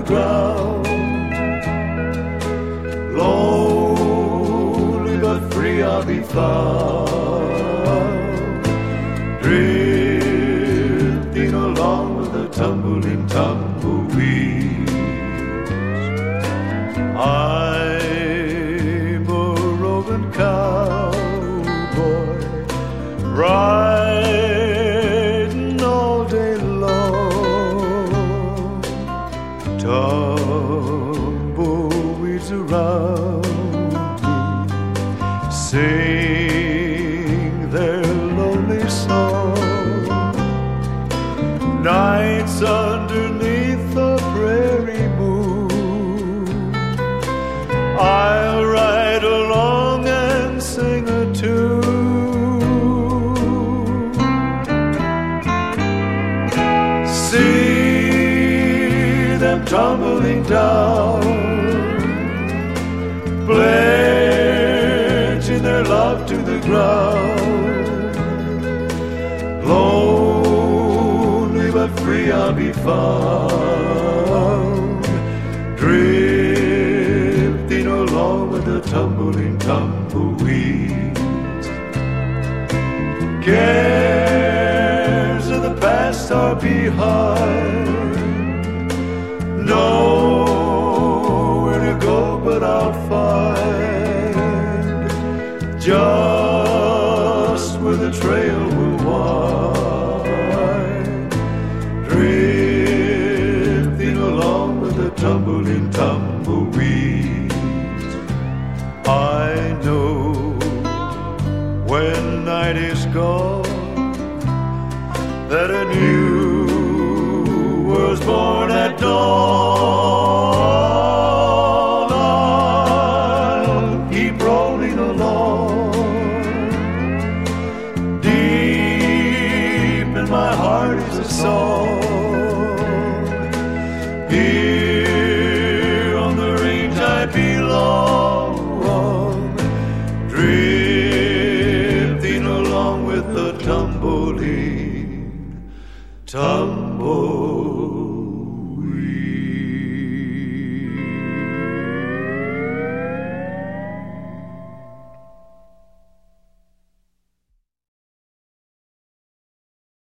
ground. Lonely but free I'll be found, drifting along with the tumbling tumbleweeds. I'm a roving cowboy, riding all day long. Tumbleweeds around me sing their lonely song. Nights underneath the prairie moon, I'll ride along and sing a tune. See them tumbling down, pledging their love to the ground. Lonely but free I'll be found, drifting along with the tumbling tumbleweeds. Cares of the past are behind, nowhere to go but I'll find just where the trail will wind, drifting along with the tumbling tumbleweeds. I know when night is gone that a new world's born at dawn. I'll keep rolling along, deep in my heart is a song. Here on the range I belong, drifting along with the tumbling tumble.